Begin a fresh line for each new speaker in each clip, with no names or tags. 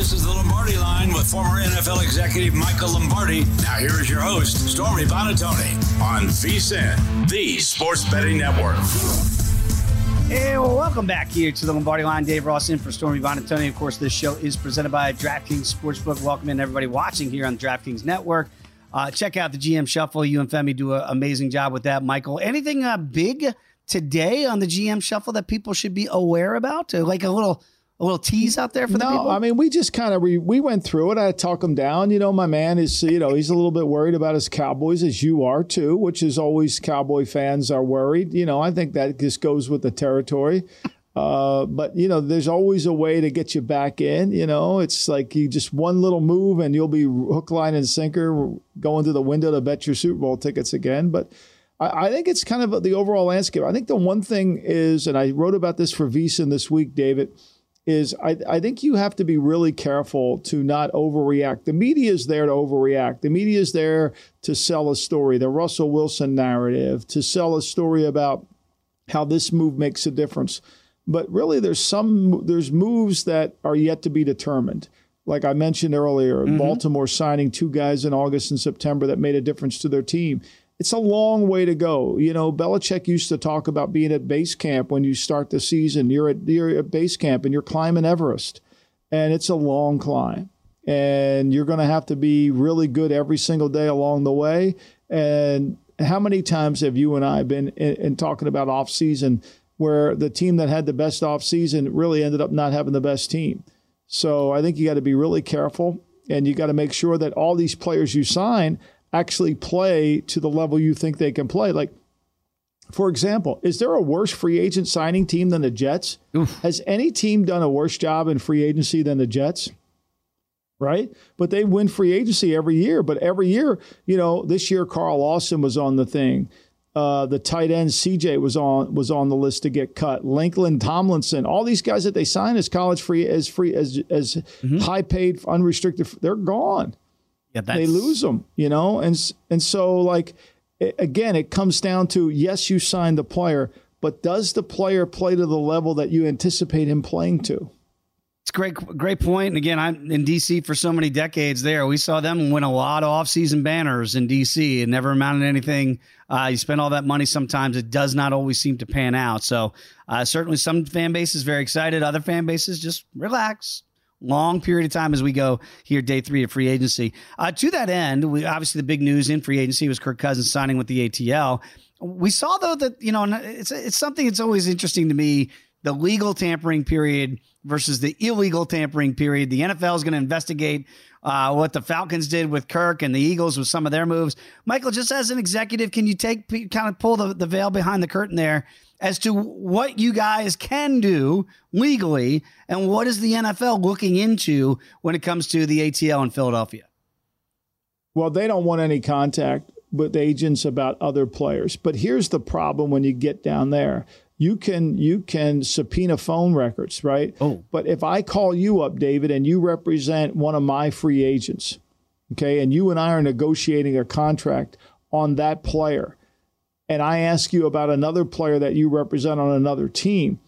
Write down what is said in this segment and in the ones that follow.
This is the Lombardi Line with former NFL executive Michael Lombardi. Now here is your host, Stormy Buonantony, on VSiN, the Sports Betting Network.
Hey, well, welcome back here to the Lombardi Line. Dave Ross in for Stormy Buonantony. Of course, this show is presented by DraftKings Sportsbook. Welcome in everybody watching here on the DraftKings Network. Check out the GM Shuffle. You and Femi do an amazing job with that, Michael. Anything big today on the GM Shuffle that people should be aware about? Like a little tease out there for the people?
No, I mean, we just kind of we went through it. I talk him down. My man is, he's a little bit worried about his Cowboys, as you are too, which is always Cowboy fans are worried. I think that just goes with the territory. But, there's always a way to get you back in. It's like you just one little move and you'll be hook, line, and sinker going to the window to bet your Super Bowl tickets again. But I think it's kind of the overall landscape. I think the one thing is, and I wrote about this for VSiN this week, David, is I think you have to be really careful to not overreact. The media is there to overreact. The media is there to sell a story, the Russell Wilson narrative, to sell a story about how this move makes a difference. But really, there's moves that are yet to be determined. Like I mentioned earlier, Baltimore signing 2 guys in August and September that made a difference to their team. It's a long way to go. Belichick used to talk about being at base camp when you start the season. You're at base camp and you're climbing Everest, and it's a long climb. And you're going to have to be really good every single day along the way. And how many times have you and I been in talking about off-season where the team that had the best off-season really ended up not having the best team? So I think you got to be really careful, and you got to make sure that all these players you sign actually play to the level you think they can play. Like, for example, is there a worse free agent signing team than the Jets?
Oof.
Has any team done a worse job in free agency than the Jets? Right? But they win free agency every year. But every year, this year Carl Lawson was on the thing. The tight end CJ was on the list to get cut. Lincoln Tomlinson, all these guys that they signed as college free as high paid unrestricted, they're gone.
Yeah,
they lose them, and so like again, it comes down to yes, you signed the player, but does the player play to the level that you anticipate him playing to?
It's great point. And again, I'm in DC for so many decades there. We saw them win a lot of offseason banners in DC. It never amounted to anything. You spend all that money. Sometimes it does not always seem to pan out. So certainly some fan bases very excited. Other fan bases just relax. Long period of time as we go here, day 3 of free agency. To that end, obviously the big news in free agency was Kirk Cousins signing with the ATL. We saw, though, that, it's something that's always interesting to me, the legal tampering period versus the illegal tampering period. The NFL is going to investigate what the Falcons did with Kirk and the Eagles with some of their moves. Michael, just as an executive, can you kind of pull the veil behind the curtain there as to what you guys can do legally and what is the NFL looking into when it comes to the ATL in Philadelphia?
Well, they don't want any contact with agents about other players. But here's the problem when you get down there. You can subpoena phone records, right?
Oh.
But if I call you up, David, and you represent one of my free agents, okay, and you and I are negotiating a contract on that player, and I ask you about another player that you represent on another team,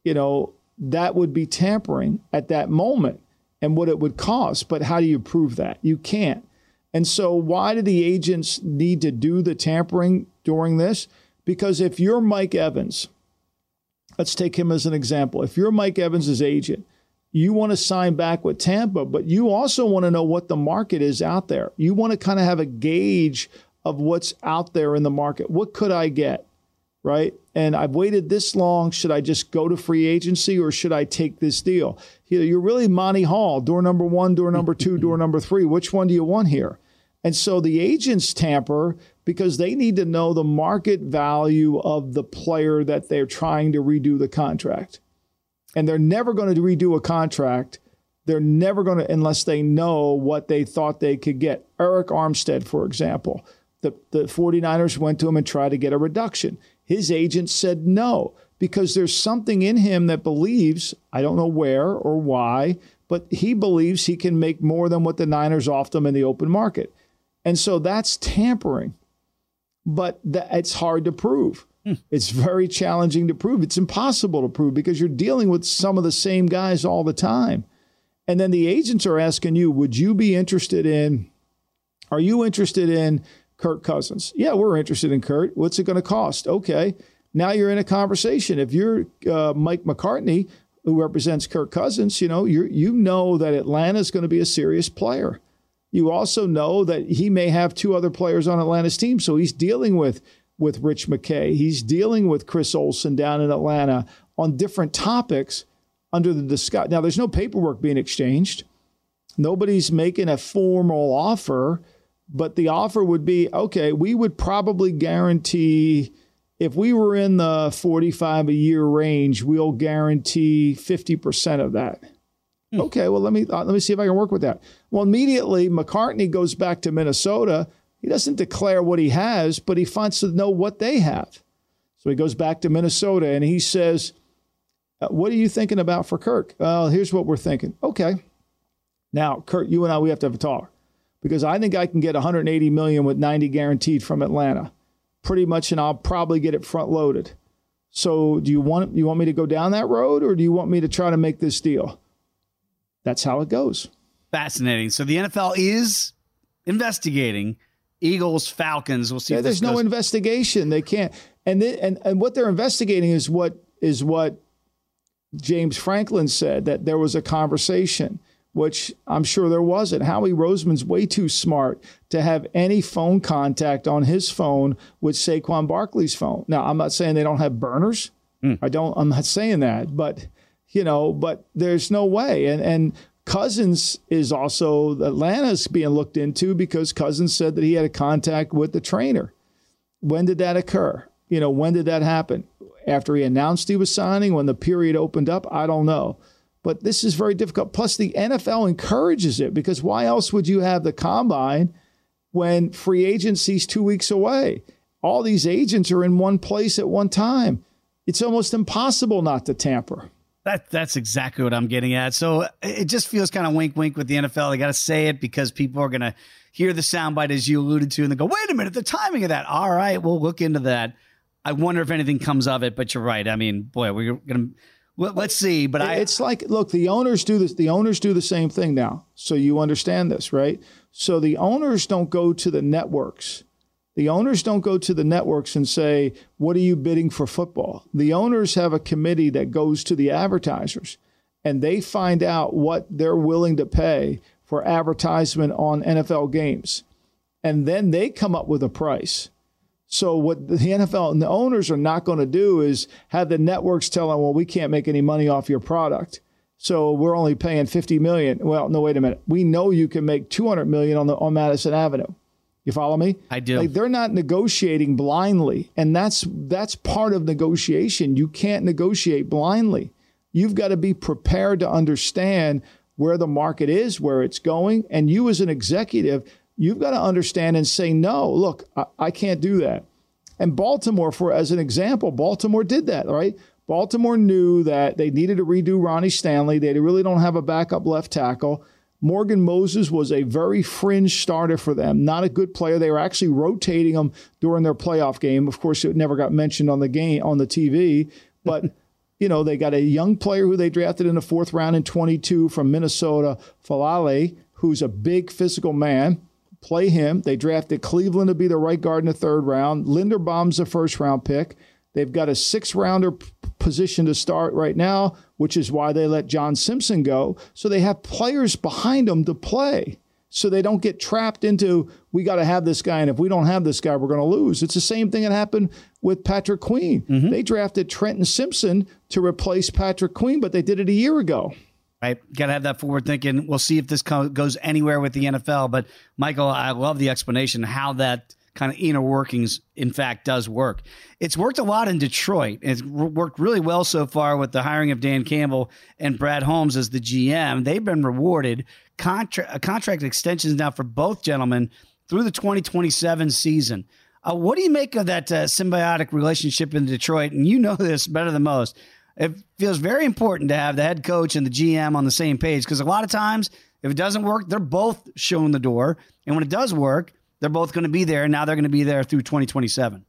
that would be tampering at that moment and what it would cost. But how do you prove that? You can't. And so why do the agents need to do the tampering during this? Because if you're Mike Evans, let's take him as an example. If you're Mike Evans' agent, you want to sign back with Tampa, but you also want to know what the market is out there. You want to kind of have a gauge of what's out there in the market. What could I get, right? And I've waited this long. Should I just go to free agency or should I take this deal? You're really Monty Hall, door number 1, door number 2, door number 3. Which one do you want here? And so the agents tamper because they need to know the market value of the player that they're trying to redo the contract. And they're never going to redo a contract. They're never going to, unless they know what they thought they could get. Eric Armstead, for example, the 49ers went to him and tried to get a reduction. His agent said no, because there's something in him that believes, I don't know where or why, but he believes he can make more than what the Niners offered him in the open market. And so that's tampering. But it's hard to prove. It's very challenging to prove. It's impossible to prove because you're dealing with some of the same guys all the time. And then the agents are asking you, are you interested in Kirk Cousins? Yeah, we're interested in Kurt. What's it going to cost? Okay. Now you're in a conversation. If you're Mike McCartney, who represents Kirk Cousins, you know that Atlanta's going to be a serious player. You also know that he may have two other players on Atlanta's team, so he's dealing with Rich McKay. He's dealing with Chris Olsen down in Atlanta on different topics under the discussion. Now, there's no paperwork being exchanged. Nobody's making a formal offer, but the offer would be, okay, we would probably guarantee, if we were in the 45 a year range, we'll guarantee 50% of that. Okay, well, let me see if I can work with that. Well, immediately, McCartney goes back to Minnesota. He doesn't declare what he has, but he wants to know what they have. So he goes back to Minnesota, and he says, what are you thinking about for Kirk? Well, here's what we're thinking. Okay. Now, Kurt, you and I, we have to have a talk, because I think I can get $180 million with 90 guaranteed from Atlanta, pretty much, and I'll probably get it front loaded. So do you want me to go down that road, or do you want me to try to make this deal? That's how it goes.
Fascinating. So the NFL is investigating Eagles, Falcons. We'll see.
Yeah, there's no investigation. They can't. And what they're investigating is what James Franklin said, that there was a conversation, which I'm sure there wasn't. Howie Roseman's way too smart to have any phone contact on his phone with Saquon Barkley's phone. Now, I'm not saying they don't have burners. I'm not saying that, but there's no way. And Cousins is also, Atlanta's being looked into, because Cousins said that he had a contact with the trainer. When did that occur? When did that happen? After he announced he was signing, when the period opened up? I don't know. But this is very difficult. Plus, the NFL encourages it, because why else would you have the combine when free agency's 2 weeks away? All these agents are in one place at one time. It's almost impossible not to tamper.
That's exactly what I'm getting at. So it just feels kind of wink, wink with the NFL. They got to say it because people are going to hear the soundbite, as you alluded to, and they go, wait a minute, the timing of that. All right, we'll look into that. I wonder if anything comes of it, but you're right. I mean, boy, we're going to let's see. But
it's like, look, the owners do this. The owners do the same thing now. So you understand this, right? So the owners don't go to the networks. The owners don't go to the networks and say, what are you bidding for football? The owners have a committee that goes to the advertisers, and they find out what they're willing to pay for advertisement on NFL games. And then they come up with a price. So what the NFL and the owners are not going to do is have the networks tell them, well, we can't make any money off your product, so we're only paying $50 million. Well, no, wait a minute. We know you can make $200 million on Madison Avenue. You follow me?
I do.
Like, they're not negotiating blindly, and that's part of negotiation. You can't negotiate blindly. You've got to be prepared to understand where the market is, where it's going, and you as an executive, you've got to understand and say, no, look, I can't do that. And Baltimore, as an example, Baltimore did that, right? Baltimore knew that they needed to redo Ronnie Stanley. They really don't have a backup left tackle. Morgan Moses was a very fringe starter for them, not a good player. They were actually rotating him during their playoff game. Of course, it never got mentioned on the game, on the TV, but they got a young player who they drafted in the fourth round in 22 from Minnesota, Falale, who's a big physical man. Play him. They drafted Cleveland to be the right guard in the third round. Linderbaum's a first-round pick. They've got a sixth-rounder position to start right now, which is why they let John Simpson go. So they have players behind them to play, so they don't get trapped into, we got to have this guy, and if we don't have this guy, we're going to lose. It's the same thing that happened with Patrick Queen. Mm-hmm. They drafted Trenton Simpson to replace Patrick Queen, but they did it a year ago.
Right. Got to have that forward thinking. We'll see if this goes anywhere with the NFL. But, Michael, I love the explanation how that kind of inner workings, in fact, does work. It's worked a lot in Detroit. It's worked really well so far with the hiring of Dan Campbell and Brad Holmes as the GM. They've been rewarded contract extensions now for both gentlemen through the 2027 season. What do you make of that symbiotic relationship in Detroit? And you know this better than most. It feels very important to have the head coach and the GM on the same page, because a lot of times, if it doesn't work, they're both showing the door. And when it does work, they're both going to be there. And now they're going to be there through 2027.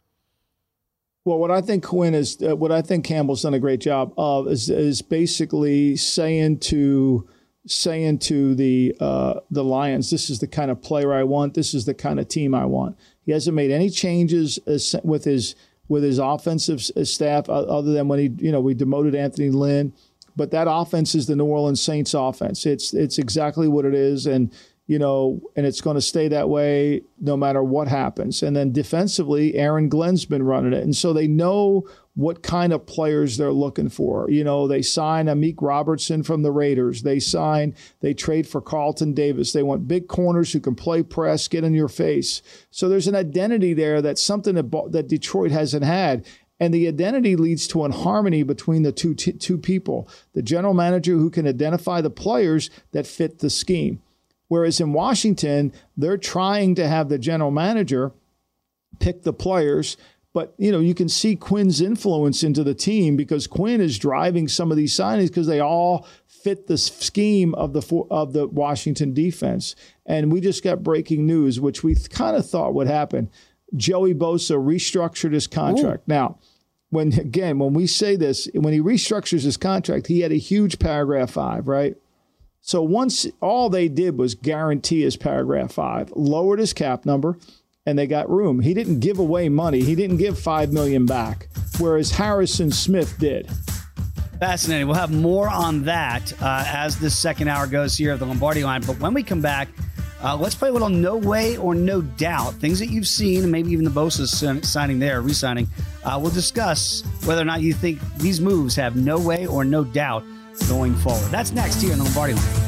Well, what I think Campbell's done a great job of is basically saying to saying to the Lions, this is the kind of player I want. This is the kind of team I want. He hasn't made any changes with his offensive staff other than when we demoted Anthony Lynn. But that offense is the New Orleans Saints offense. It's exactly what it is, and it's going to stay that way no matter what happens. And then defensively, Aaron Glenn's been running it, and so they know what kind of players they're looking for. They sign Amik Robertson from the Raiders. They trade for Carlton Davis. They want big corners who can play press, get in your face. So there's an identity there that's something that Detroit hasn't had. And the identity leads to a harmony between the two people, the general manager who can identify the players that fit the scheme. Whereas in Washington, they're trying to have the general manager pick the players. But, you can see Quinn's influence into the team because Quinn is driving some of these signings because they all fit the scheme of the Washington defense. And we just got breaking news, which we kind of thought would happen. Joey Bosa restructured his contract. Ooh. Now, when we say this, when he restructures his contract, he had a huge paragraph 5, right? So once all they did was guarantee his paragraph 5, lowered his cap number, and they got room. He didn't give away money. He didn't give $5 million back, whereas Harrison Smith did.
Fascinating. We'll have more on that as this second hour goes here of the Lombardi Line. But when we come back, let's play a little no way or no doubt. Things that you've seen, and maybe even the Bosa signing there, re-signing. We'll discuss whether or not you think these moves have no way or no doubt going forward. That's next here in the Lombardi Line.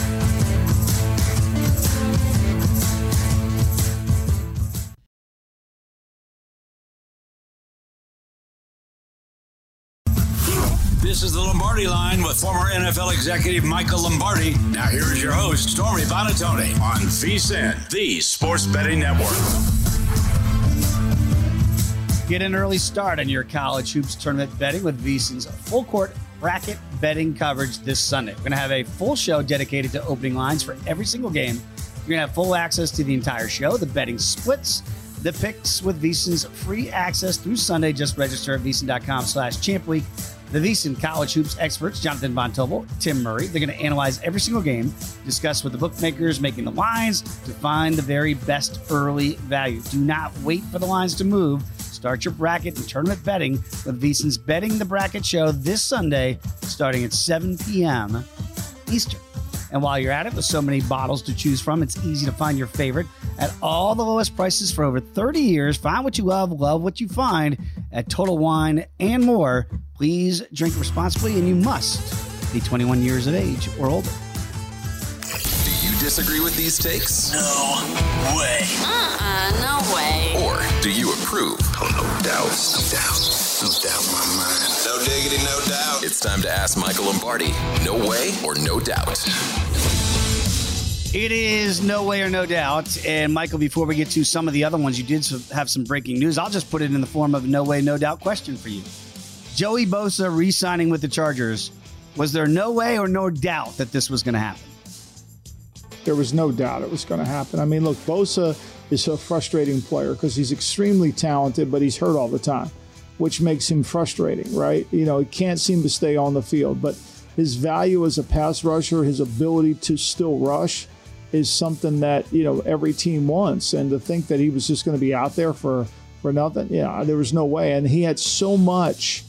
This is the Lombardi Line with former NFL executive Michael Lombardi. Now here is your host, Stormy Buonantony, on VSiN, the Sports Betting Network.
Get an early start on your college hoops tournament betting with VSiN's full court bracket betting coverage this Sunday. We're going to have a full show dedicated to opening lines for every single game. You're going to have full access to the entire show, the betting splits, the picks with VSiN's free access through Sunday. Just register at VSiN.com/champweek. The VSiN College Hoops experts, Jonathan Von Tobel, Tim Murray, they're going to analyze every single game, discuss with the bookmakers, making the lines to find the very best early value. Do not wait for the lines to move. Start your bracket and tournament betting with VSiN's Betting the Bracket show this Sunday, starting at 7 p.m. Eastern. And while you're at it, with so many bottles to choose from, it's easy to find your favorite at all the lowest prices for over 30 years. Find what you love what you find at Total Wine and more. Please drink responsibly, and you must be 21 years of age or older.
Do you disagree with these takes?
No way.
No way.
Or do you approve?
Oh, no doubt. No doubt in my mind.
No diggity, no doubt. It's time to ask Michael Lombardi, no way or no doubt.
It is no way or no doubt. And Michael, before we get to some of the other ones, you did have some breaking news. I'll just put it in the form of a no way, no doubt question for you. Joey Bosa re-signing with the Chargers. Was there no way or no doubt that this was going to happen?
There was no doubt it was going to happen. I mean, look, Bosa is a frustrating player because he's extremely talented, but he's hurt all the time, which makes him frustrating, right? He can't seem to stay on the field, but his value as a pass rusher, his ability to still rush is something that, every team wants. And to think that he was just going to be out there for nothing, there was no way. And he had so much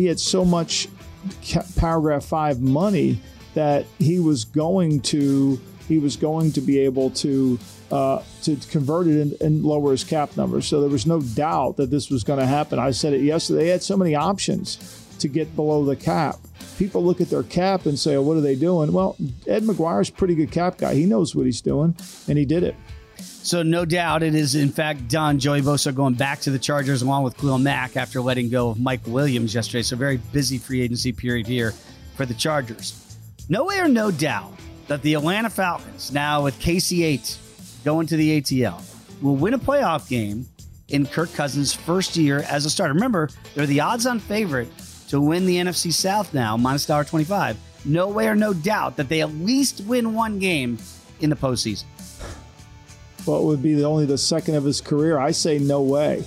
paragraph 5 money that he was going to be able to convert it and lower his cap number. So there was no doubt that this was going to happen. I said it yesterday. They had so many options to get below the cap. People look at their cap and say, oh, what are they doing? Well, Ed McGuire's a pretty good cap guy. He knows what he's doing, and he did it.
So no doubt it is, in fact, done. Joey Bosa going back to the Chargers along with Khalil Mack after letting go of Mike Williams yesterday. So very busy free agency period here for the Chargers. No way or no doubt that the Atlanta Falcons, now with KC8 going to the ATL, will win a playoff game in Kirk Cousins' first year as a starter. Remember, they're the odds-on favorite to win the NFC South now, minus $1.25. No way or no doubt that they at least win one game in the postseason.
Well, it would be only the second of his career. I say no way.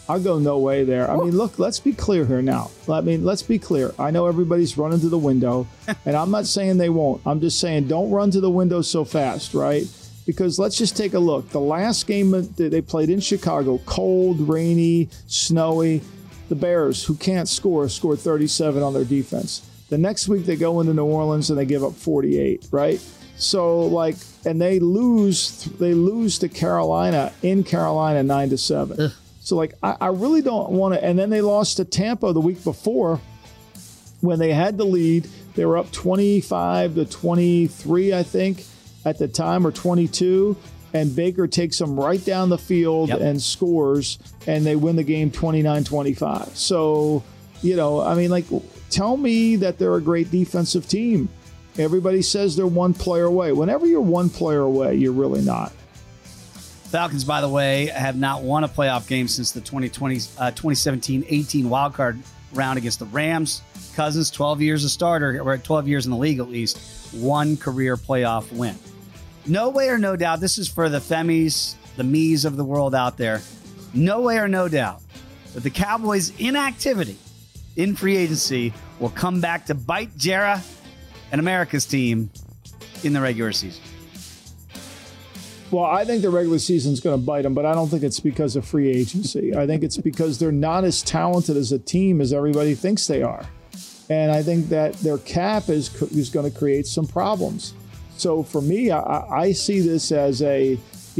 I'll go no way there. I mean, look, let's be clear here now. Let's be clear. I know everybody's running to the window, and I'm not saying they won't. I'm just saying don't run to the window so fast, right? Because let's just take a look. The last game that they played in Chicago, cold, rainy, snowy, the Bears, who can't scored 37 on their defense. The next week they go into New Orleans and they give up 48, right? So, and they lose to Carolina in Carolina 9-7. Ugh. So, I really don't want to. And then they lost to Tampa the week before when they had the lead. They were up 25-23, I think, at the time, or 22. And Baker takes them right down the field and scores, and they win the game 29-25. So, tell me that they're a great defensive team. Everybody says they're one player away. Whenever you're one player away, you're really not.
Falcons, by the way, have not won a playoff game since the 2017-18 wildcard round against the Rams. Cousins, 12 years a starter, or 12 years in the league at least, one career playoff win. No way or no doubt, this is for the Femmies, the me's of the world out there. No way or no doubt that the Cowboys' inactivity in free agency will come back to bite Jera and America's team in the regular season.
Well, I think the regular season is going to bite them, but I don't think it's because of free agency. I think it's because they're not as talented as a team as everybody thinks they are. And I think that their cap is going to create some problems. So for me, I see this as I'm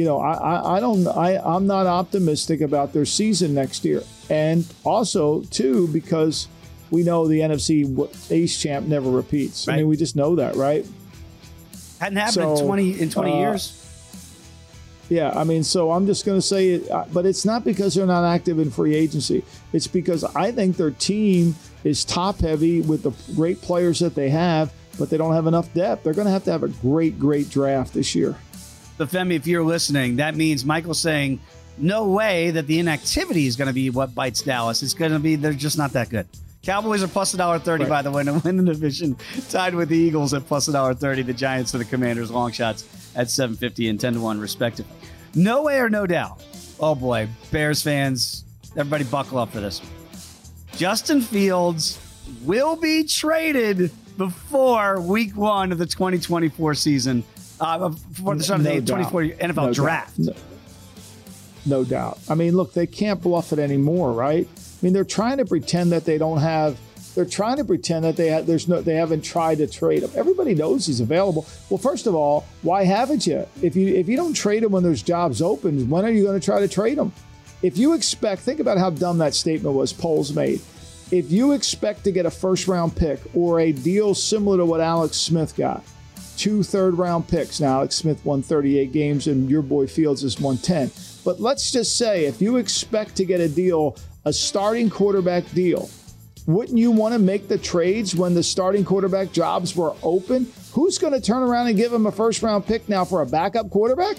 not optimistic about their season next year. And also, too, because we know the NFC East champ never repeats. Right. I mean, we just know that, right?
Hadn't happened in 20 years.
Yeah, I mean, so I'm just going to say it, but it's not because they're not active in free agency. It's because I think their team is top heavy with the great players that they have, but they don't have enough depth. They're going to have a great, great draft this year.
So, Femi, if you're listening, that means Michael's saying no way that the inactivity is going to be what bites Dallas. It's going to be they're just not that good. Cowboys are plus $1.30, right, by the way, to win the division, tied with the Eagles at plus $1.30, the Giants and the Commanders long shots at $7.50 and 10-1 respectively. No way or no doubt. Oh boy, Bears fans, everybody buckle up for this one. Justin Fields will be traded before week 1 of the 2024 season, before the start of the 2024 NFL draft.
No doubt. I mean, look, they can't bluff it anymore, right? I mean, they're trying to pretend that they don't have. They're trying to pretend that they haven't tried to trade him. Everybody knows he's available. Well, first of all, why haven't you? If you don't trade him when there's jobs open, when are you going to try to trade him? If you expect, think about how dumb that statement was Poles made. If you expect to get a first-round pick or a deal similar to what Alex Smith got, 2 third-round picks. Now, Alex Smith won 38 games and your boy Fields has won 10. But let's just say if you expect to get a deal, a starting quarterback deal, wouldn't you want to make the trades when the starting quarterback jobs were open? Who's going to turn around and give him a first-round pick now for a backup quarterback?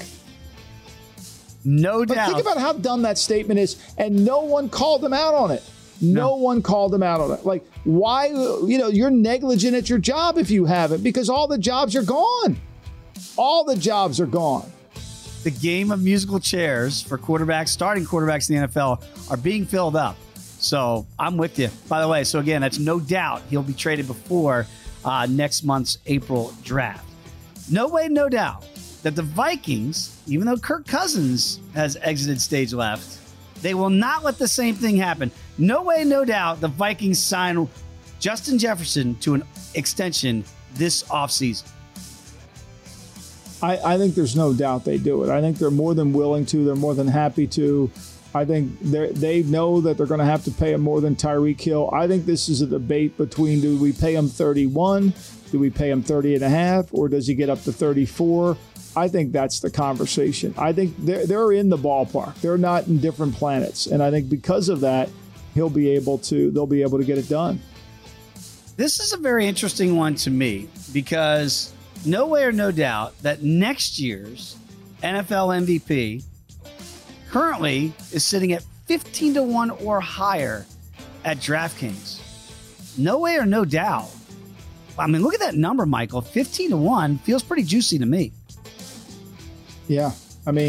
No doubt.
But think about how dumb that statement is, and no one called him out on it. No one called him out on it. Like, why? You're negligent at your job if you haven't, because all the jobs are gone. All the jobs are gone.
The game of musical chairs for quarterbacks, starting quarterbacks in the NFL, are being filled up. So I'm with you. By the way, so again, that's no doubt he'll be traded before next month's April draft. No way, no doubt that the Vikings, even though Kirk Cousins has exited stage left, they will not let the same thing happen. No way, no doubt the Vikings sign Justin Jefferson to an extension this offseason.
I think there's no doubt they do it. I think they're more than willing to. They're more than happy to. I think they know that they're going to have to pay him more than Tyreek Hill. I think this is a debate between, do we pay him 31, do we pay him 30.5, or does he get up to 34? I think that's the conversation. I think they're in the ballpark. They're not in different planets. And I think because of that, they'll be able to get it done.
This is a very interesting one to me because no way or no doubt that next year's NFL MVP currently is sitting at 15-1 or higher at DraftKings. No way or no doubt. I mean, look at that number, Michael. 15-1 feels pretty juicy to me.
Yeah. I mean,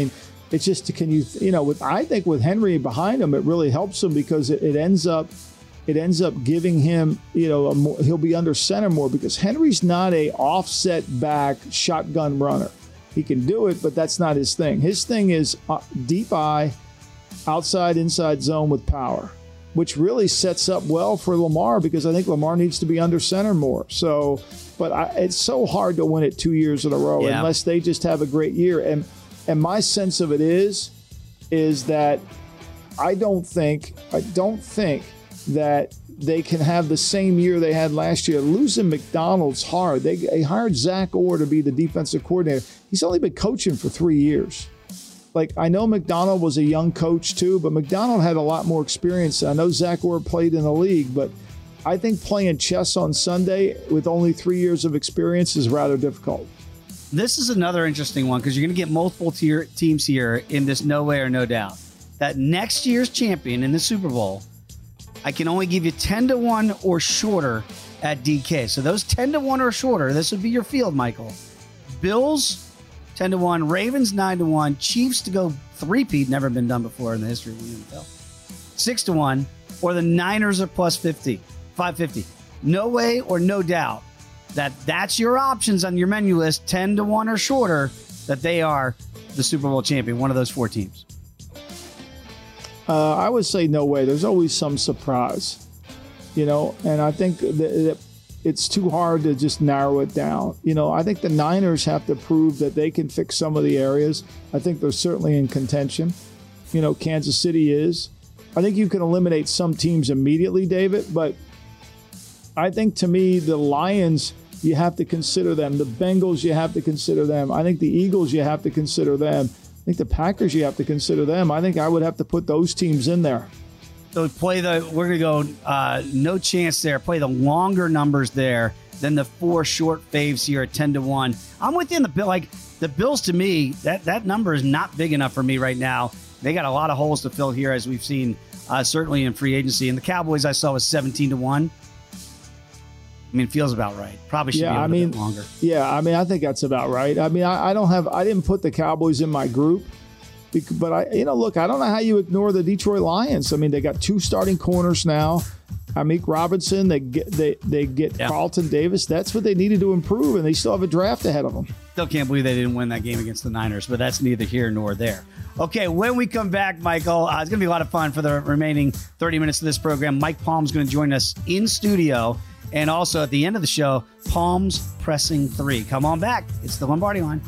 It's just, I think with Henry behind him, it really helps him because it ends up giving him, he'll be under center more because Henry's not a offset back shotgun runner. He can do it, but that's not his thing. His thing is deep eye, outside, inside zone with power, which really sets up well for Lamar because I think Lamar needs to be under center more. So, but it's so hard to win it 2 years in a row unless they just have a great year. And my sense of it is that I don't think that they can have the same year they had last year. Losing McDonald's hard. They hired Zach Orr to be the defensive coordinator. He's only been coaching for 3 years. Like, I know McDonald was a young coach too, but McDonald had a lot more experience. I know Zach Orr played in the league, but I think playing chess on Sunday with only 3 years of experience is rather difficult.
This is another interesting one because you're going to get multiple teams here in this no way or no doubt. That next year's champion in the Super Bowl, I can only give you 10-1 or shorter at DK. So those 10-1 or shorter, this would be your field, Michael. Bills, 10-1. Ravens, 9-1. Chiefs to go three-peat, never been done before in the history of the NFL. 6-1. Or the Niners are plus 550. No way or no doubt that's your options on your menu list, 10-1 or shorter, that they are the Super Bowl champion, one of those four teams.
I would say no way. There's always some surprise, and I think that it's too hard to just narrow it down. I think the Niners have to prove that they can fix some of the areas. I think they're certainly in contention. Kansas City is. I think you can eliminate some teams immediately, David, but I think to me, the Lions, you have to consider them. The Bengals, you have to consider them. I think the Eagles, you have to consider them. I think the Packers, you have to consider them. I think I would have to put those teams in there.
So we're going to go no chance there. Play the longer numbers there than the four short faves here at 10-1. I'm within the Bills to me, that number is not big enough for me right now. They got a lot of holes to fill here as we've seen certainly in free agency. And the Cowboys I saw was 17-1. It feels about right. Probably should be a little bit longer.
Yeah, I think that's about right. I didn't put the Cowboys in my group, but I don't know how you ignore the Detroit Lions. They got two starting corners now. Amik Robinson, they get Carlton Davis. That's what they needed to improve, and they still have a draft ahead of them.
Still can't believe they didn't win that game against the Niners, but that's neither here nor there. Okay, when we come back, Michael, it's going to be a lot of fun for the remaining 30 minutes of this program. Mike Palm's going to join us in studio. And also at the end of the show, Palms Pressing 3. Come on back. It's the Lombardi Line.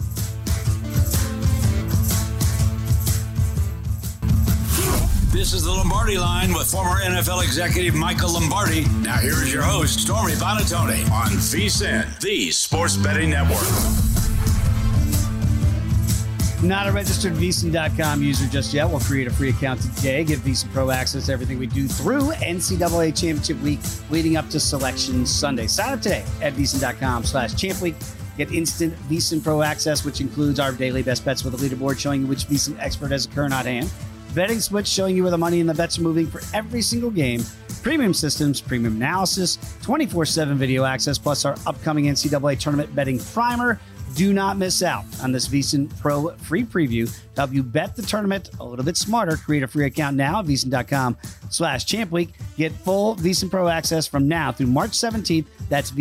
This is the Lombardi Line with former NFL executive Michael Lombardi. Now here's your host, Stormy Buonantony on VSiN, the Sports Betting Network.
Not a registered VSiN.com user just yet. We'll create a free account today. Give VSiN Pro access to everything we do through NCAA Championship Week leading up to Selection Sunday. Sign up today at VSiN.com/Champ Week. Get instant VSiN Pro access, which includes our daily best bets with a leaderboard showing you which VSiN expert has a current hot hand. Betting switch showing you where the money and the bets are moving for every single game. Premium systems, premium analysis, 24/7 video access, plus our upcoming NCAA tournament betting primer. Do not miss out on this VSiN Pro free preview to help you bet the tournament a little bit smarter. Create a free account now at VSiN.com/Champ Week. Get full VSiN Pro access from now through March 17th. That's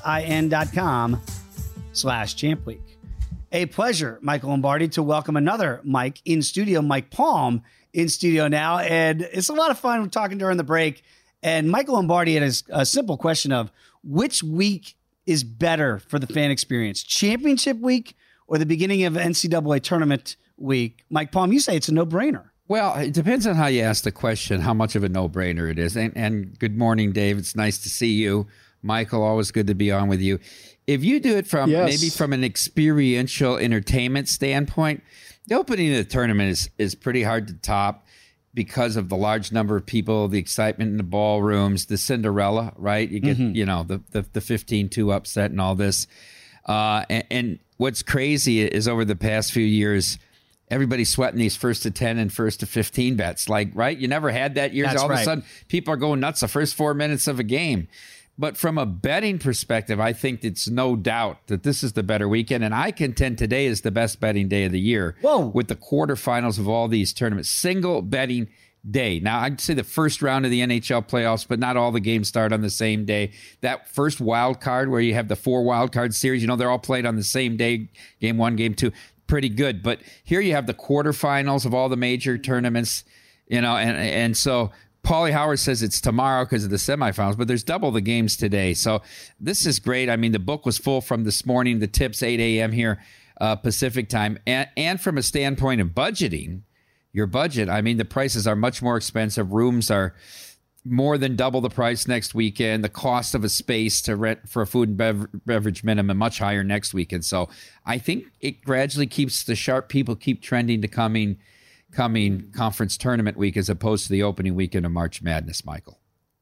VSIN.com/Champ Week. A pleasure, Michael Lombardi, to welcome another Mike in studio, Mike Palm in studio now. And it's a lot of fun talking during the break. And Michael Lombardi had a simple question of which week is better for the fan experience, championship week or the beginning of NCAA tournament week? Mike Palm, you say it's a no-brainer.
Well, it depends on how you ask the question, how much of a no-brainer it is. And good morning, Dave. It's nice to see you. Michael, always good to be on with you. If you do it from maybe from an experiential entertainment standpoint, the opening of the tournament is pretty hard to top because of the large number of people, the excitement in the ballrooms, the Cinderella, right? You get, the 15-2 upset and all this. And what's crazy is over the past few years, everybody's sweating these first to 10 and first to 15 bets. Like, right? You never had that years. All of a sudden, people are going nuts the first 4 minutes of a game. But from a betting perspective, I think it's no doubt that this is the better weekend. And I contend today is the best betting day of the year.
Whoa.
With the quarterfinals of all these tournaments. Single betting day. Now, I'd say the first round of the NHL playoffs, but not all the games start on the same day. That first wild card where you have the 4 wild card series, they're all played on the same day, game 1, game 2. Pretty good. But here you have the quarterfinals of all the major tournaments, and so Paulie Howard says it's tomorrow because of the semifinals, but there's double the games today. So this is great. I mean, the book was full from this morning, the tips 8 a.m. here Pacific time. And from a standpoint of budgeting, your budget, I mean, the prices are much more expensive. Rooms are more than double the price next weekend. The cost of a space to rent for a food and beverage minimum much higher next weekend. So I think it gradually keeps the sharp people keep trending to coming conference tournament week as opposed to the opening weekend of March Madness, Michael.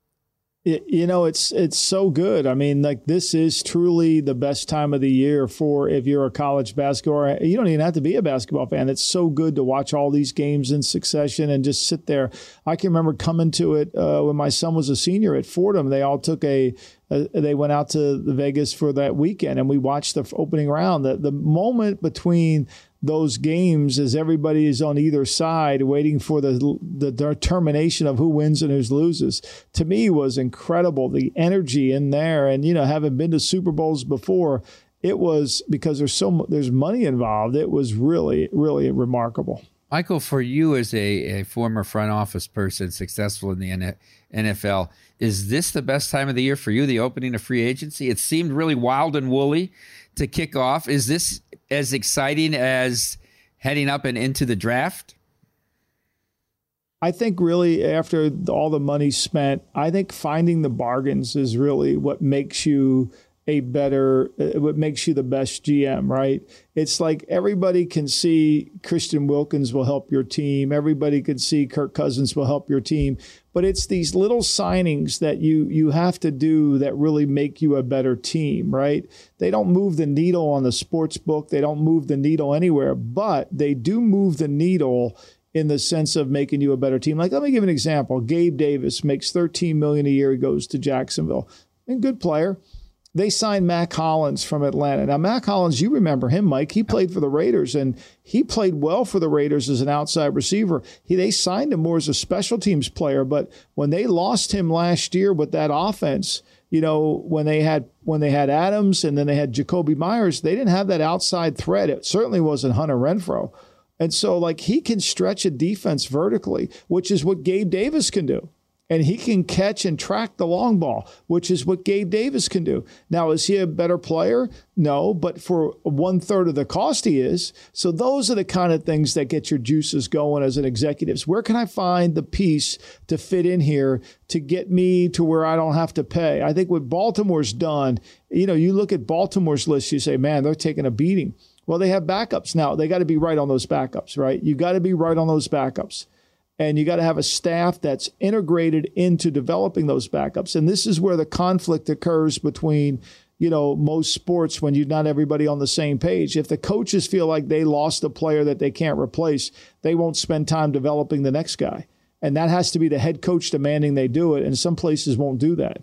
It's so good. I mean, like, this is truly the best time of the year for if you're a college basketball. You don't even have to be a basketball fan. It's so good to watch all these games in succession and just sit there. I can remember coming to it when my son was a senior at Fordham. They all took they went out to Vegas for that weekend, and we watched the opening round. The moment between those games as everybody is on either side waiting for the determination of who wins and who loses, to me was incredible. The energy in there, and having been to Super Bowls before, it was, because there's money involved. It was really, really remarkable.
Michael, for you as a former front office person successful in the NFL, is this the best time of the year for you, the opening of free agency? It seemed really wild and woolly to kick off. Is this as exciting as heading up and into the draft?
I think really after all the money spent, I think finding the bargains is really what makes you what makes you the best GM, right? It's like everybody can see Christian Wilkins will help your team. Everybody can see Kirk Cousins will help your team. But it's these little signings that you have to do that really make you a better team, right? They don't move the needle on the sports book. They don't move the needle anywhere, but they do move the needle in the sense of making you a better team. Like, let me give an example. Gabe Davis makes $13 million a year. He goes to Jacksonville. And good player. They signed Mac Hollins from Atlanta. Now, Mac Hollins, you remember him, Mike. He played for the Raiders, and he played well for the Raiders as an outside receiver. They signed him more as a special teams player, but when they lost him last year with that offense, when they had Adams and then they had Jacoby Myers, they didn't have that outside threat. It certainly wasn't Hunter Renfrow. And so, he can stretch a defense vertically, which is what Gabe Davis can do. And he can catch and track the long ball, which is what Gabe Davis can do. Now, is he a better player? No, but for 1/3 of the cost he is. So those are the kind of things that get your juices going as an executive. Where can I find the piece to fit in here to get me to where I don't have to pay? I think what Baltimore's done, you look at Baltimore's list, you say, man, they're taking a beating. Well, they have backups. Now, they got to be right on those backups, right? You got to be right on those backups. And you got to have a staff that's integrated into developing those backups. And this is where the conflict occurs between, most sports when you're not everybody on the same page. If the coaches feel like they lost a player that they can't replace, they won't spend time developing the next guy. And that has to be the head coach demanding they do it. And some places won't do that.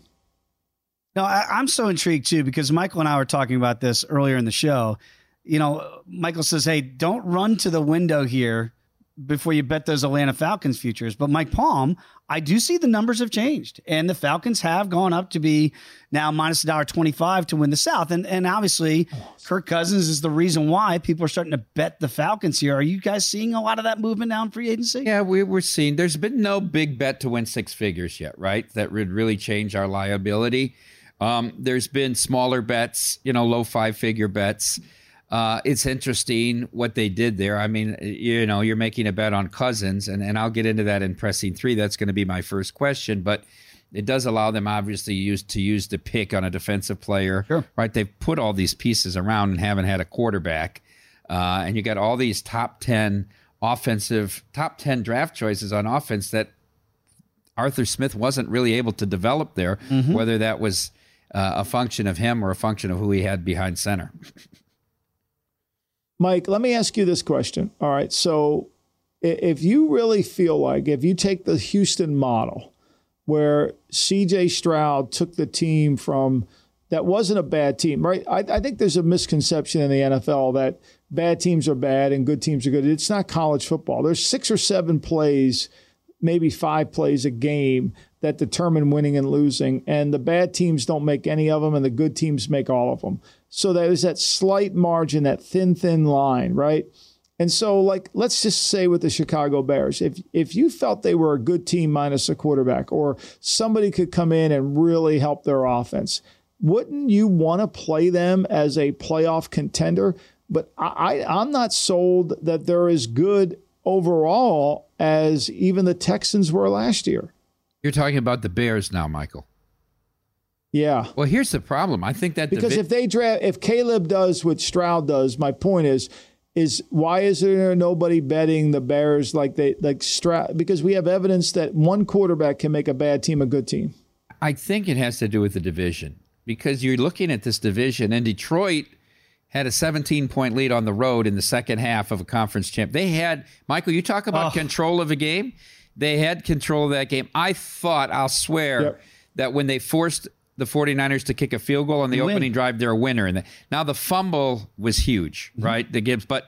No, I'm so intrigued, too, because Michael and I were talking about this earlier in the show. Michael says, hey, don't run to the window here before you bet those Atlanta Falcons futures. But Mike Palm, I do see the numbers have changed, and the Falcons have gone up to be now minus $1.25 to win the South. And obviously Kirk Cousins is the reason why people are starting to bet the Falcons here. Are you guys seeing a lot of that movement now in free agency?
Yeah, we're seeing, there's been no big bet to win 6 figures yet, right? That would really change our liability. There's been smaller bets, low 5-figure bets. It's interesting what they did there. I mean, you're making a bet on Cousins, and I'll get into that in Pressing 3. That's going to be my first question, but it does allow them obviously to use the pick on a defensive player,
sure,
right? They've put all these pieces around and haven't had a quarterback, and you got all these top 10 draft choices on offense that Arthur Smith wasn't really able to develop there, whether that was a function of him or a function of who he had behind center.
Mike, let me ask you this question. All right. So if you really feel like, if you take the Houston model, where C.J. Stroud took the team from that wasn't a bad team, right? I think there's a misconception in the NFL that bad teams are bad and good teams are good. It's not college football. There's 6 or 7 plays, maybe 5 plays a game that determine winning and losing, and the bad teams don't make any of them, and the good teams make all of them. So there's that slight margin, that thin line, right? And so, like, let's just say with the Chicago Bears, if you felt they were a good team minus a quarterback, or somebody could come in and really help their offense, wouldn't you want to play them as a playoff contender? But I'm not sold that they're as good overall as even the Texans were last year.
You're talking about the Bears now, Michael.
Yeah.
Well, here's the problem. I think that
because if Caleb does what Stroud does, my point is why is there nobody betting the Bears like Stroud? Because we have evidence that one quarterback can make a bad team a good team.
I think it has to do with the division, because you're looking at this division, and Detroit had a 17-point lead on the road in the second half of a conference champ. They had, Michael, you talk about control of a game. They had control of that game. I thought, I'll swear, that when they forced the 49ers to kick a field goal on the opening drive, they're a winner. And now the fumble was huge, right? The Gibbs. But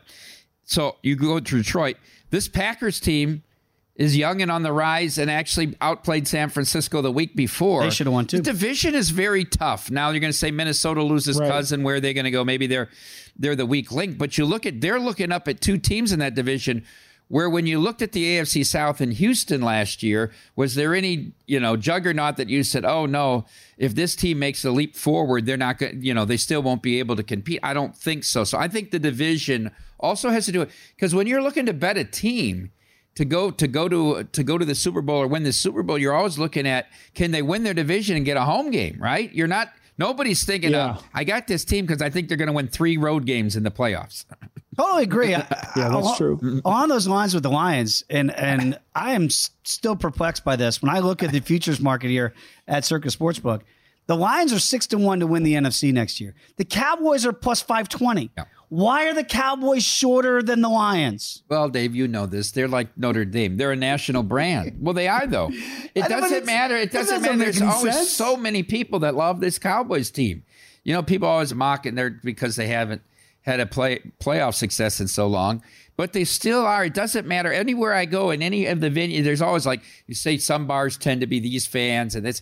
so you go to Detroit. This Packers team is young and on the rise and actually outplayed San Francisco the week before.
They should have won too.
The division is very tough. Now you're going to say Minnesota loses cousin. Where are they going to go? Maybe they're the weak link. But they're looking up at 2 teams in that division where when you looked at the AFC South in Houston last year, was there any, juggernaut that you said, oh no, if this team makes a leap forward, they're not going, they still won't be able to compete? I don't think so. So I think the division also has to do it, because when you're looking to bet a team to go to the Super Bowl or win the Super Bowl, you're always looking at, can they win their division and get a home game, right? Nobody's thinking, I got this team because I think they're going to win 3 road games in the playoffs.
Totally agree.
That's true.
Along those lines with the Lions, and I am still perplexed by this. When I look at the futures market here at Circus Sportsbook, the Lions are 6-1 to win the NFC next year. The Cowboys are plus 520. Yeah. Why are the Cowboys shorter than the Lions?
Well, Dave, you know this. They're like Notre Dame. They're a national brand. Well, they are, though. It doesn't matter. It doesn't matter. There's always so many people that love this Cowboys team. People always mock it because they haven't had a playoff success in so long. But they still are. It doesn't matter. Anywhere I go in any of the venues, there's always, like you say, some bars tend to be these fans, and it's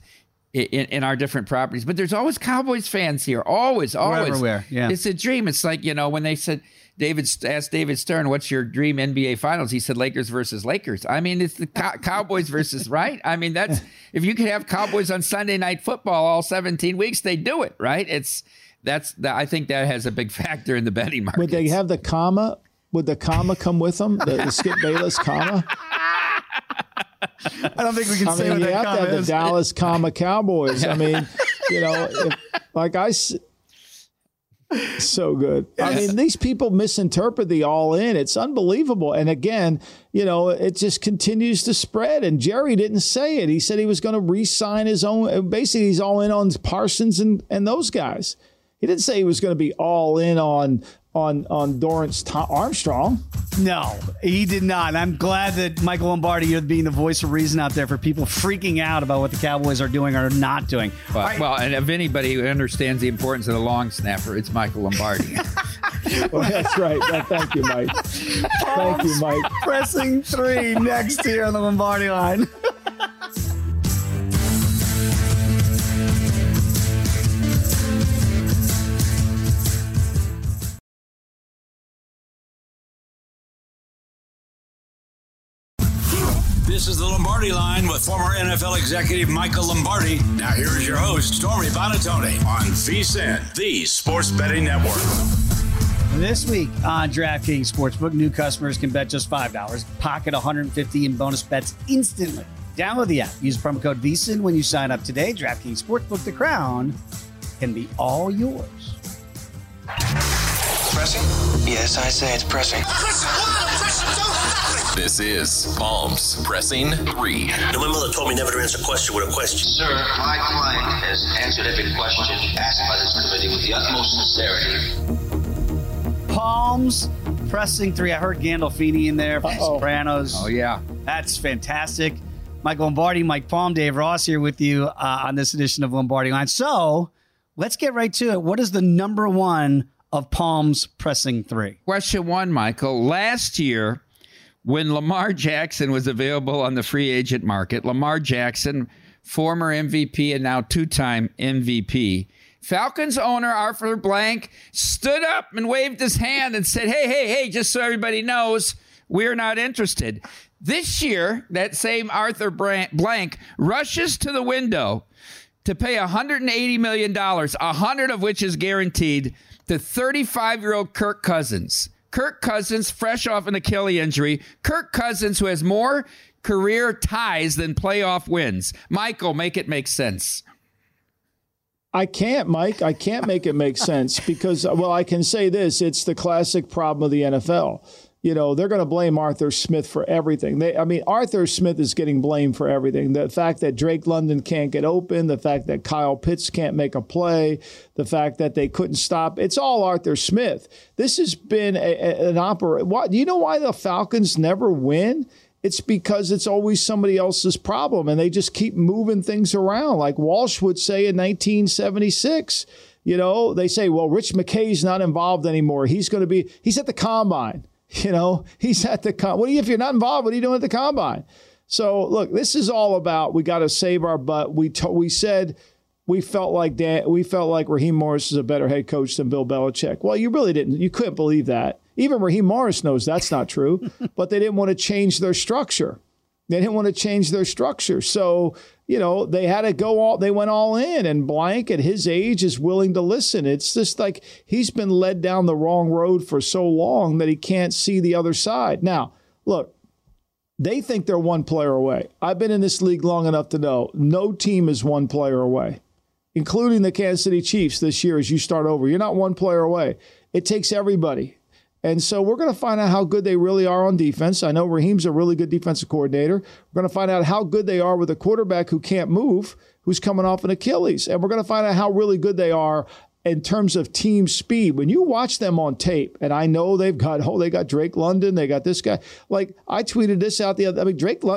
in our different properties. But there's always Cowboys fans here. Always.
We're everywhere. Yeah.
It's a dream. It's like, when they said, asked David Stern, what's your dream NBA Finals? He said Lakers versus Lakers. I mean, it's the Cowboys versus, right? I mean, that's, if you could have Cowboys on Sunday Night Football all 17 weeks, they do it, right? I think that has a big factor in the betting market.
Would they have the comma? Would the comma come with them? The Skip Bayless comma?
I don't think we can say what that comma is. You have to have the Dallas
Cowboys. I mean, so good. I mean, these people misinterpret the all in. It's unbelievable. And again, it just continues to spread. And Jerry didn't say it. He said he was going to re-sign his own. Basically, he's all in on Parsons and those guys. He didn't say he was going to be all in on Dorrance Armstrong.
No, he did not. And I'm glad that Michael Lombardi, you're being the voice of reason out there for people freaking out about what the Cowboys are doing or not doing.
Well, and if anybody who understands the importance of the long snapper, it's Michael Lombardi.
Well, that's right. Thank you, Mike. Thank you, Mike.
Pressing 3 next here on the Lombardi line.
This is the Lombardi Line with former NFL executive Michael Lombardi. Now here's your host, Stormy Buonantony on VSiN, the Sports Betting Network.
This week on DraftKings Sportsbook, new customers can bet just $5, pocket $150 in bonus bets instantly. Download the app. Use promo code VSiN when you sign up today. DraftKings Sportsbook, the crown can be all yours.
Pressing? Yes, I say it's pressing.
This is Palms Pressing 3.
My mother told me never to answer a question with a question.
Sir, my client has answered every question asked by this committee with the utmost sincerity.
Palms Pressing 3. I heard Gandolfini in there from Sopranos.
Oh, yeah.
That's fantastic. Michael Lombardi, Mike Palm, Dave Ross here with you on this edition of Lombardi Line. So let's get right to it. What is the number one of Palm's pressing three?
Question one, Michael. Last year, when Lamar Jackson was available on the free agent market, Lamar Jackson, former MVP and now two-time MVP, Falcons owner Arthur Blank stood up and waved his hand and said, hey, just so everybody knows, we're not interested. This year, that same Arthur Blank rushes to the window to pay $180 million, 100 of which is guaranteed, to 35-year-old Kirk Cousins. Kirk Cousins, fresh off an Achilles injury. Kirk Cousins, who has more career ties than playoff wins. Michael, make it make sense.
I can't, Mike. I can't make it make sense because, well, I can say this. It's the classic problem of the NFL. You know, they're going to blame Arthur Smith for everything. Arthur Smith is getting blamed for everything. The fact that Drake London can't get open, the fact that Kyle Pitts can't make a play, the fact that they couldn't stop. It's all Arthur Smith. This has been an opera. Do you know why the Falcons never win? It's because it's always somebody else's problem, and they just keep moving things around. Like Walsh would say in 1976, you know, they say, well, Rich McKay's not involved anymore. He's at the combine. You know, he's at the if you're not involved, what are you doing at the combine? So, look, this is all about we got to save our butt. We said we felt like Raheem Morris is a better head coach than Bill Belichick. Well, you really didn't. You couldn't believe that. Even Raheem Morris knows that's not true, but they didn't want to change their structure. So, you know, they had to they went all in, and Blank at his age is willing to listen. It's just like he's been led down the wrong road for so long that he can't see the other side. Now, look, they think they're one player away. I've been in this league long enough to know no team is one player away, including the Kansas City Chiefs this year as you start over. You're not one player away. It takes everybody. And so we're going to find out how good they really are on defense. I know Raheem's a really good defensive coordinator. We're going to find out how good they are with a quarterback who can't move, who's coming off an Achilles. And we're going to find out how really good they are in terms of team speed. When you watch them on tape, and I know they got Drake London, they got this guy. Like I tweeted this out the other.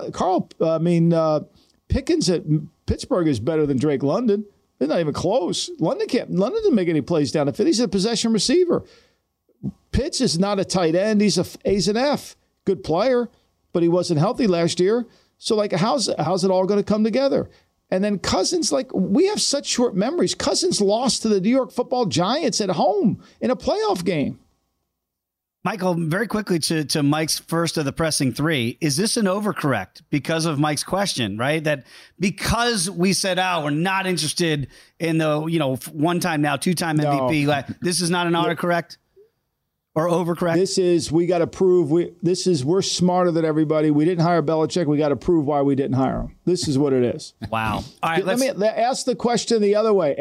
Pickens at Pittsburgh is better than Drake London. They're not even close. London didn't make any plays down the field. He's a possession receiver. Pitts is not a tight end. He's an F. Good player, but he wasn't healthy last year. So, like, how's it all going to come together? And then Cousins, like, we have such short memories. Cousins lost to the New York Football Giants at home in a playoff game.
Michael, very quickly to Mike's first of the pressing three, is this an overcorrect because of Mike's question, right? That because we said, we're not interested in the, one-time now, two-time MVP, like, this is not an autocorrect? Or overcorrect?
This is, we got to prove, we're smarter than everybody. We didn't hire Belichick. We got to prove why we didn't hire him. This is what it is.
Wow. All right,
let me ask the question the other way.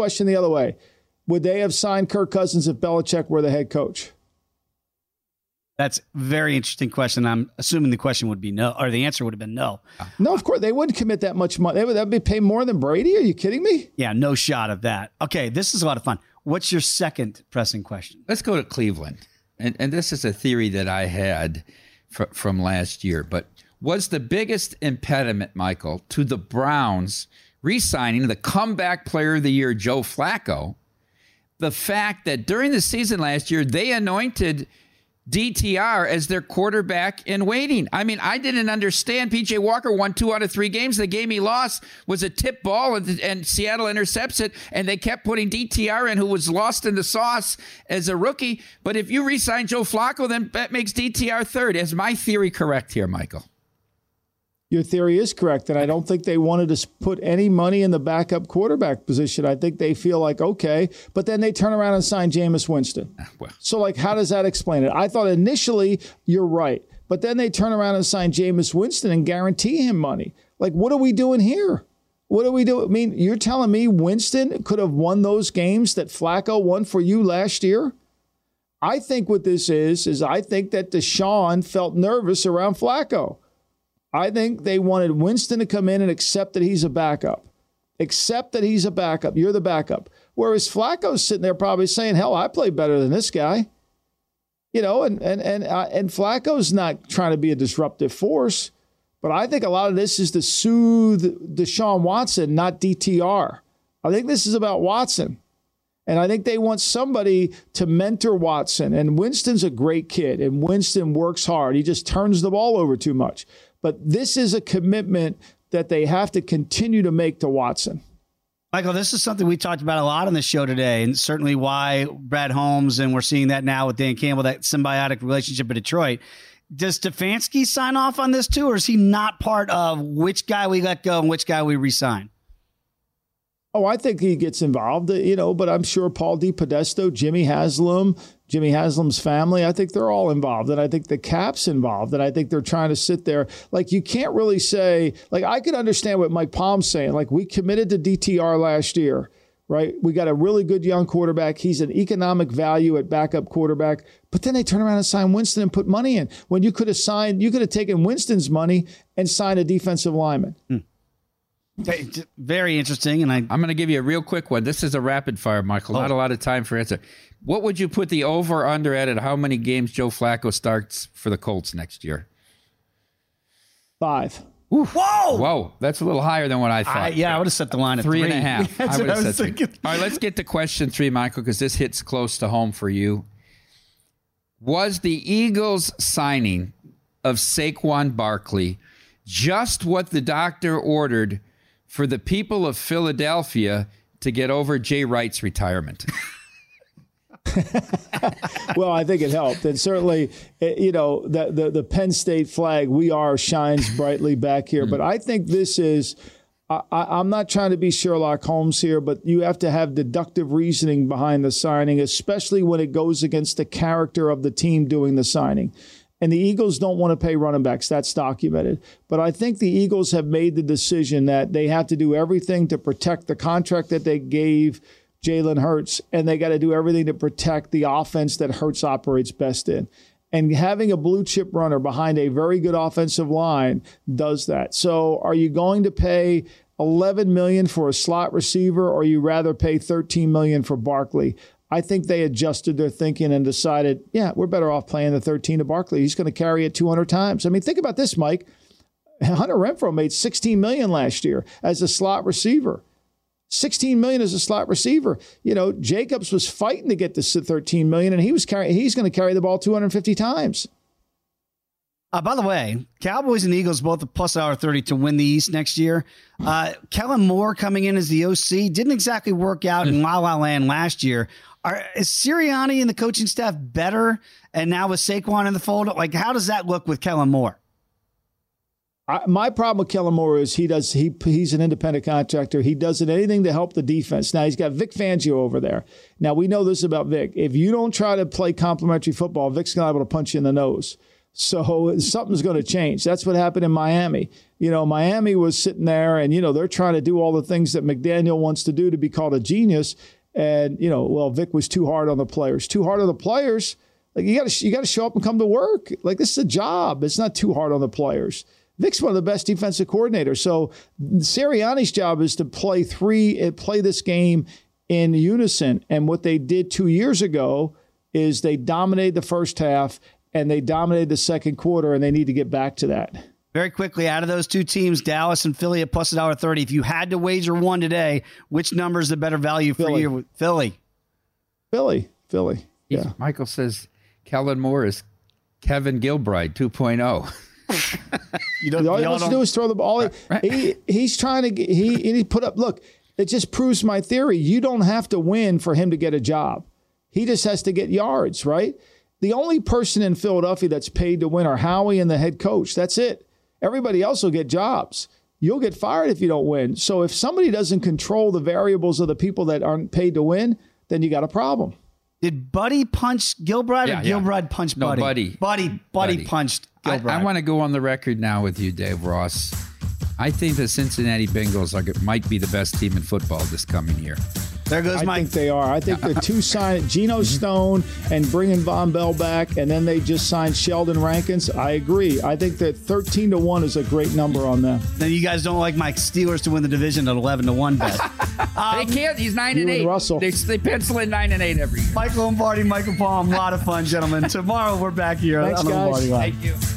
Would they have signed Kirk Cousins if Belichick were the head coach?
That's a very interesting question. I'm assuming the question would be no, or the answer would have been no.
No, of course. They wouldn't commit that much money. That would be paying more than Brady. Are you kidding me?
Yeah, no shot of that. Okay, this is a lot of fun. What's your second pressing question?
Let's go to Cleveland. And this is a theory that I had from last year. But was the biggest impediment, Michael, to the Browns re-signing the comeback player of the year, Joe Flacco, the fact that during the season last year, they anointed DTR as their quarterback in waiting? I mean, I didn't understand. PJ Walker won 2 out of 3 games. The game he lost was a tip ball, and Seattle intercepts it, and they kept putting DTR in, who was lost in the sauce as a rookie. But if you re-sign Joe Flacco, then that makes DTR third. Is my theory correct here, Michael?
Your theory is correct, and I don't think they wanted to put any money in the backup quarterback position. I think they feel like, okay, but then they turn around and sign Jameis Winston. Well. So, like, how does that explain it? I thought initially you're right, but then they turn around and sign Jameis Winston and guarantee him money. Like, what are we doing here? What are we doing? I mean, you're telling me Winston could have won those games that Flacco won for you last year? I think what this is I think that Deshaun felt nervous around Flacco. I think they wanted Winston to come in and accept that he's a backup. Accept that he's a backup. You're the backup. Whereas Flacco's sitting there probably saying, hell, I play better than this guy. And Flacco's not trying to be a disruptive force. But I think a lot of this is to soothe Deshaun Watson, not DTR. I think this is about Watson. And I think they want somebody to mentor Watson. And Winston's a great kid, and Winston works hard. He just turns the ball over too much. But this is a commitment that they have to continue to make to Watson.
Michael, this is something we talked about a lot on the show today, and certainly why Brad Holmes, and we're seeing that now with Dan Campbell, that symbiotic relationship in Detroit. Does Stefanski sign off on this too, or is he not part of which guy we let go and which guy we re-sign?
Oh, I think he gets involved, but I'm sure Paul DePodesta, Jimmy Haslam's family, I think they're all involved. And I think the Cap's involved. And I think they're trying to sit there. Like, you can't really say, like, I can understand what Mike Palm's saying. Like, we committed to DTR last year, right? We got a really good young quarterback. He's an economic value at backup quarterback. But then they turn around and sign Winston and put money in. When you could have taken Winston's money and signed a defensive lineman.
Very interesting. And I'm
going to give you a real quick one. This is a rapid fire, Michael. Not a lot of time for answer. What would you put the over under at how many games Joe Flacco starts for the Colts next year?
5.
Ooh, whoa!
That's a little higher than what I thought.
I would have set the line at
3.5.
That's what I was thinking.
All right, let's get to question 3, Michael, because this hits close to home for you. Was the Eagles signing of Saquon Barkley just what the doctor ordered for the people of Philadelphia to get over Jay Wright's retirement?
Well, I think it helped. And certainly, the Penn State flag, we are, shines brightly back here. But I think this is, I'm not trying to be Sherlock Holmes here, but you have to have deductive reasoning behind the signing, especially when it goes against the character of the team doing the signing. And the Eagles don't want to pay running backs. That's documented. But I think the Eagles have made the decision that they have to do everything to protect the contract that they gave Jalen Hurts, and they got to do everything to protect the offense that Hurts operates best in. And having a blue chip runner behind a very good offensive line does that. So are you going to pay $11 million for a slot receiver, or you rather pay $13 million for Barkley? I think they adjusted their thinking and decided, we're better off playing the 13 to Barkley. He's going to carry it 200 times. I mean, think about this, Mike. Hunter Renfrow made $16 million last year as a slot receiver. $16 million as a slot receiver. Jacobs was fighting to get to $13 million, and he's going to carry the ball 250 times.
By the way, Cowboys and Eagles both at plus $1.30 to win the East next year. Kellen Moore coming in as the OC didn't exactly work out in La La Land last year. Is Sirianni and the coaching staff better? And now with Saquon in the fold, how does that look with Kellen Moore?
My problem with Kellen Moore is he's an independent contractor. He doesn't anything to help the defense. Now, he's got Vic Fangio over there. Now, we know this about Vic. If you don't try to play complimentary football, Vic's going to be able to punch you in the nose. So something's going to change. That's what happened in Miami. Miami was sitting there and, they're trying to do all the things that McDaniel wants to do to be called a genius. And, Vic was too hard on the players. Too hard on the players? Like, you got to show up and come to work. Like, this is a job. It's not too hard on the players. Vic's one of the best defensive coordinators. So Sirianni's job is to play this game in unison. And what they did 2 years ago is they dominated the first half and they dominated the second quarter, and they need to get back to that.
Very quickly, out of those two teams, Dallas and Philly at plus $1.30. If you had to wager one today, which number is the better value for you? Philly.
Yeah.
Michael says Kellen Moore is Kevin Gilbride 2.0.
All he wants to do is throw the ball. Right. He's trying to get, he put up. Look, it just proves my theory. You don't have to win for him to get a job. He just has to get yards, right? The only person in Philadelphia that's paid to win are Howie and the head coach. That's it. Everybody else will get jobs. You'll get fired if you don't win. So if somebody doesn't control the variables of the people that aren't paid to win, then you got a problem.
Did Buddy punch Gilbride or Gilbride punch Buddy?
No,
Buddy punched Gilbride.
I want to go on the record now with you, Dave Ross. I think the Cincinnati Bengals might be the best team in football this coming year.
There goes Mike.
I think they are. I think the two signed Geno Stone and bringing Von Bell back, and then they just signed Sheldon Rankins. I agree. I think that 13-1 is a great number on them.
Then you guys don't like my Steelers to win the division at 11-1 bet.
They can't. He's 9-8.
Russell.
They pencil in 9-8 every year.
Michael Lombardi, Michael Palm. A lot of fun, gentlemen. Tomorrow we're back here.
Thanks,
on the
guys.
Lombardi Line.
Thank you.